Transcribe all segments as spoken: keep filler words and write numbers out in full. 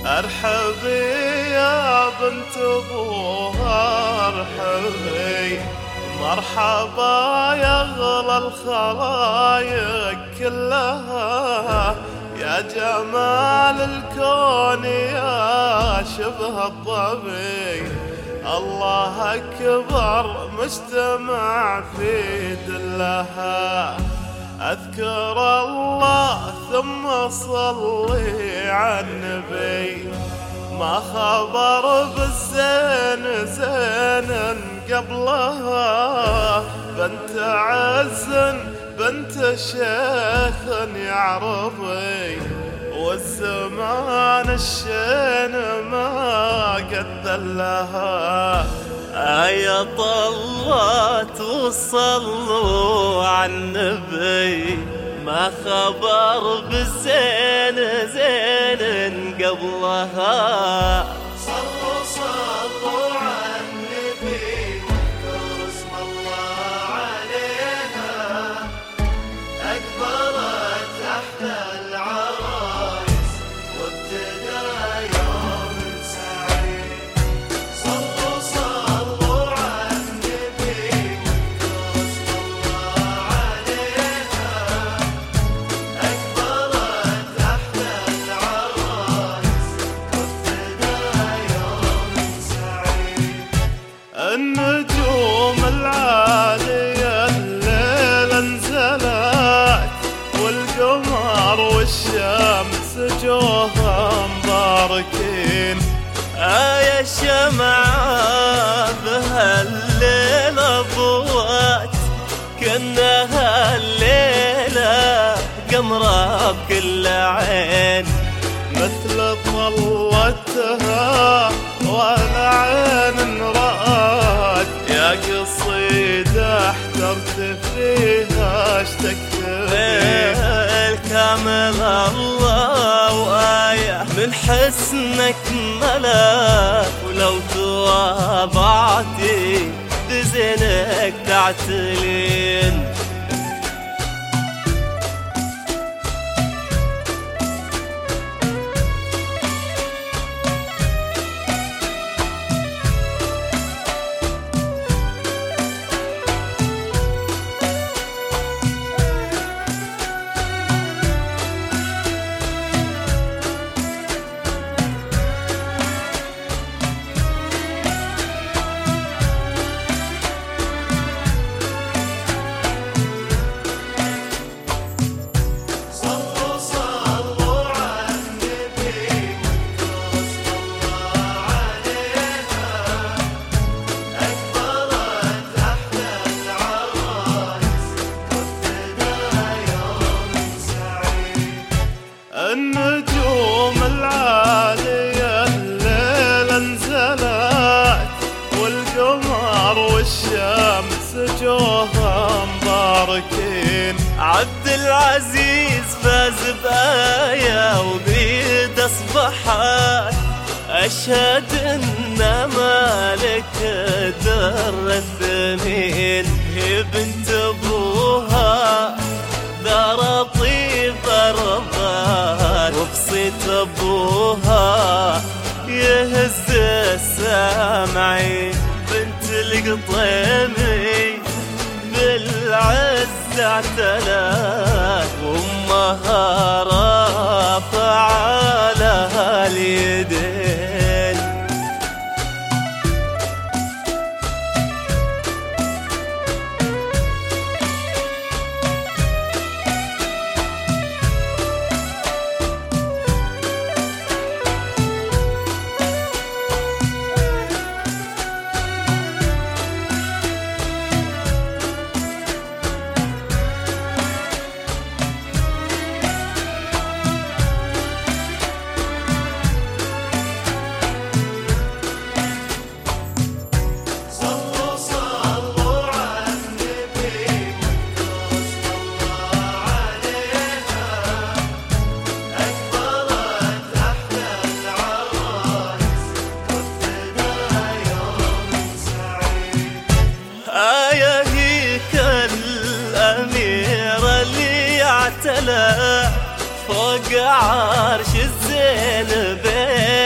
ارحبي يا بنت ابوها ارحبي، مرحبا يا اغلى الخلايق كلها، يا جمال الكون يا شبه الضبي، الله اكبر مجتمع في دلها. اذكر الله ثم صلي على النبي، ما خبر بالزين زين قبلها، بنت عز بنت شيخ يعرفي، والزمان الشين ما قد ذلها. آية طلت وصلوا على النبي، ما خبر بالزين زين قبلها. صلوا صلوا على النبي واذكروا اسم الله عليها، أكبرت تحت العرايس وابتدى يوم سعيد. صلوا صلوا على النبي واذكروا اسم الله عليها، أكبرت تحت العرايس وابتدى يوم سعيد. النجوم العالية الليلة انزلت، والقمر والشمس جوها مباركين. آية الشمعة بهالليلة ضوت، كأنها الليلة قمرة بكل عين، مثل طلتها ولا عين رأت، يا قصيدة احترت فيها اشتقت الكامل الله، وآية من حسنك ملك، ولو تواضعتي بزينك تعتلين. النجوم العالية الليلة انزلت، والقمر والشمس جوها مباركين. عبد العزيز فاز بآية وبيد أصبحت، أشهد إن مالك در الثمين، هي بنت أبوها دار طيب ضربات، وبصيت أبوها يهز السامعين. بنت القطيمي بالعز اعتلت، وامها رافعة لها اليدين. اعتلى فوق عرش الزين بين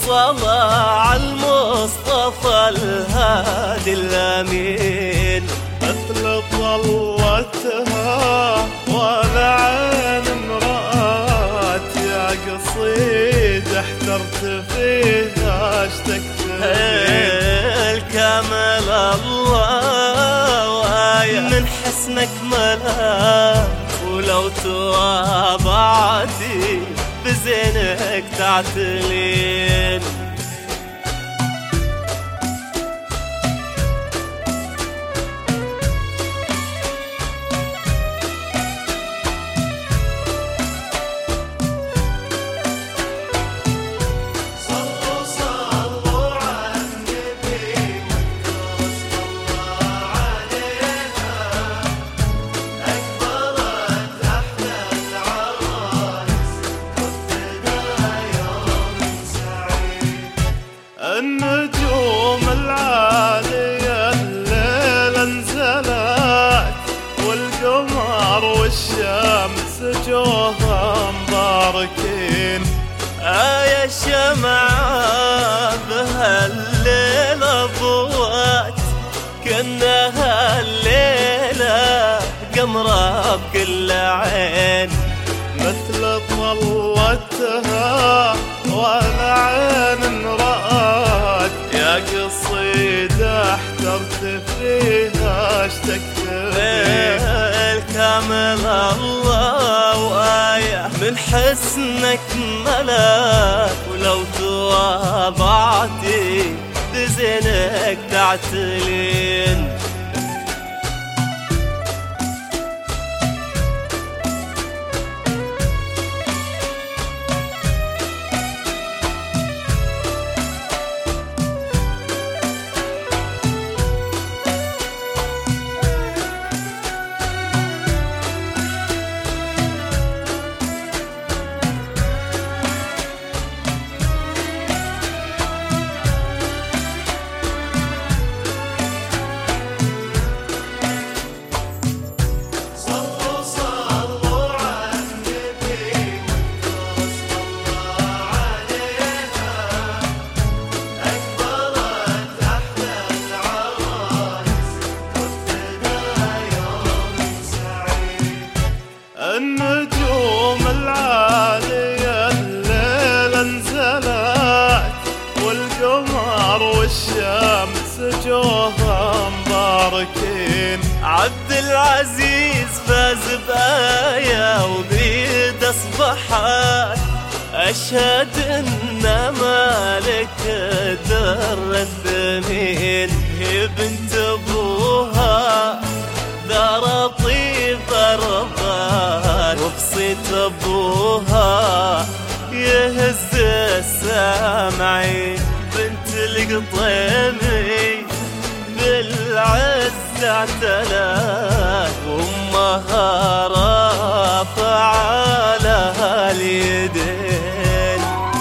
الصلاة على المصطفى الهادي الأمين، مثل طلتها ولا عين رأت، يا قصيد احترت فيها اشتقت الكامل الله وآية من حسنك ملاك، ولو تواضعتي بزينك تعتلين. النجوم العالية الليلة انزلت، والقمر والشمس جوها مباركين. آية الشمعة بهالليلة ضوت، كأنها الليلة قمرة بكل عين، مثل طلتها ولا عين رأت، يا قصيدة احترت فيها اشتقت الكامل الله وآية من حسنك ملاك، ولو تواضعتي بزينك تعتلين. النجوم العالية الليلة انزلت، والقمر والشمس جوها مباركين. عبد العزيز فاز بآية وبيد أصبحت، أشهد إن مالك الدر الثمين، هي بنت أبوها دار طيب رضان، وبصيت أبوها يهز السامعين. بنت القطيمي بالعز اعتلت، وامها رافعة لها اليدين.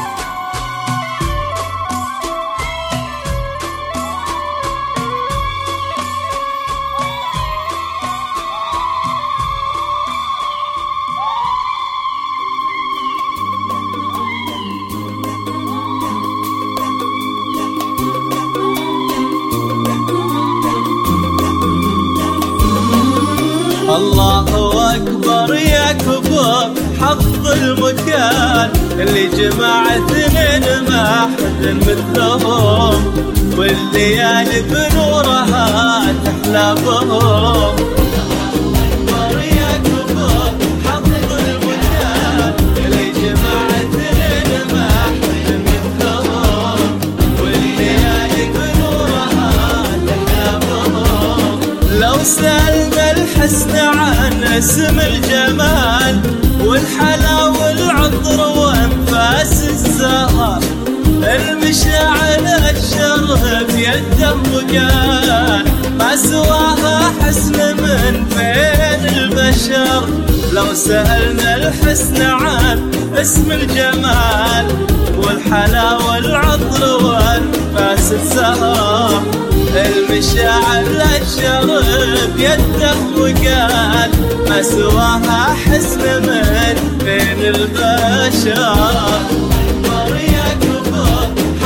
الله أكبر يا كبر، حظ المكان اللي جمع اثنين ما حد مثلهم، والليالي بنورها تحلى بهم. أكبر يا كبر، حظ المكان اللي جمع اثنين ما حد مثلهم، والليالي بنورها تحلى بهم. لو سألنا الحسن عن اسم الجمال والحلا والعطر وانفاس الزهر، المشاعر الشره بيده وقال، ما سواها حسن من بين البشر. لو سألنا الحسن عن اسم الجمال والحلا والعطر وانفاس الزهر، المشاعر الشرب يده وقال، ما سواها حسن من بين البشر. أكبر يا كبر،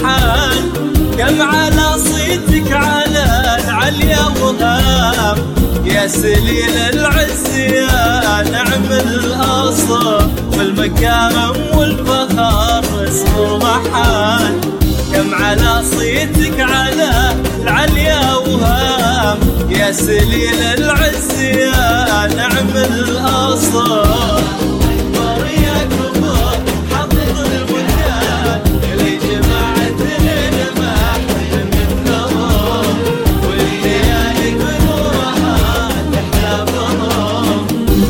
محال. كم على صيتك على العليا وهام، يا سليل العز يا نعم الأصل، والمكارم والفخر اسمه محال. كم على صيتك على العليا وهام، يا سليل العز يا نعم الأصل. اكبر يا كبر حط المكان اللي جمع اثنين ما حد مثلهم، والليالي بنورها تحلى بهم.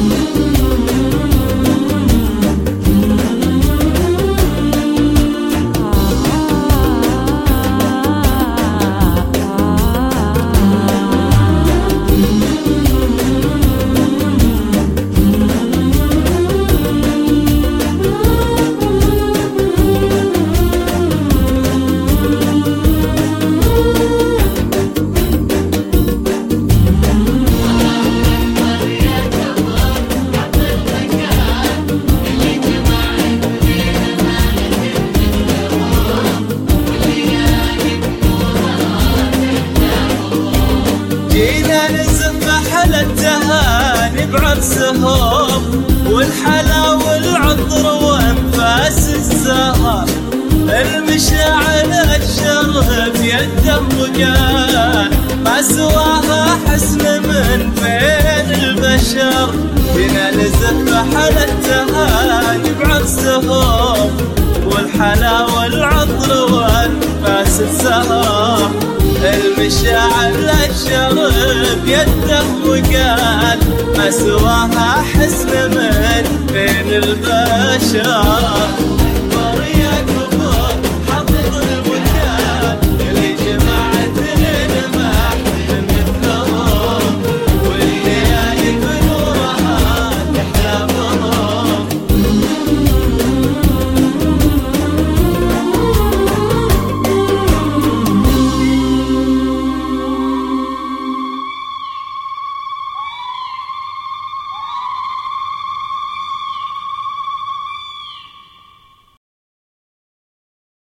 جينا نزف أحلى التهاني بعرسهم، والحلا والعطر وانفاس الزهر. المشاعر الشرف يده وقال، ما سواها حسن من بين البشر. جينا نزف أحلى التهاني بعرسهم، والحلا والعطر وانفاس الزهر. المشاعر الشرف يده وقال، ما سواها حسن من بين البشر.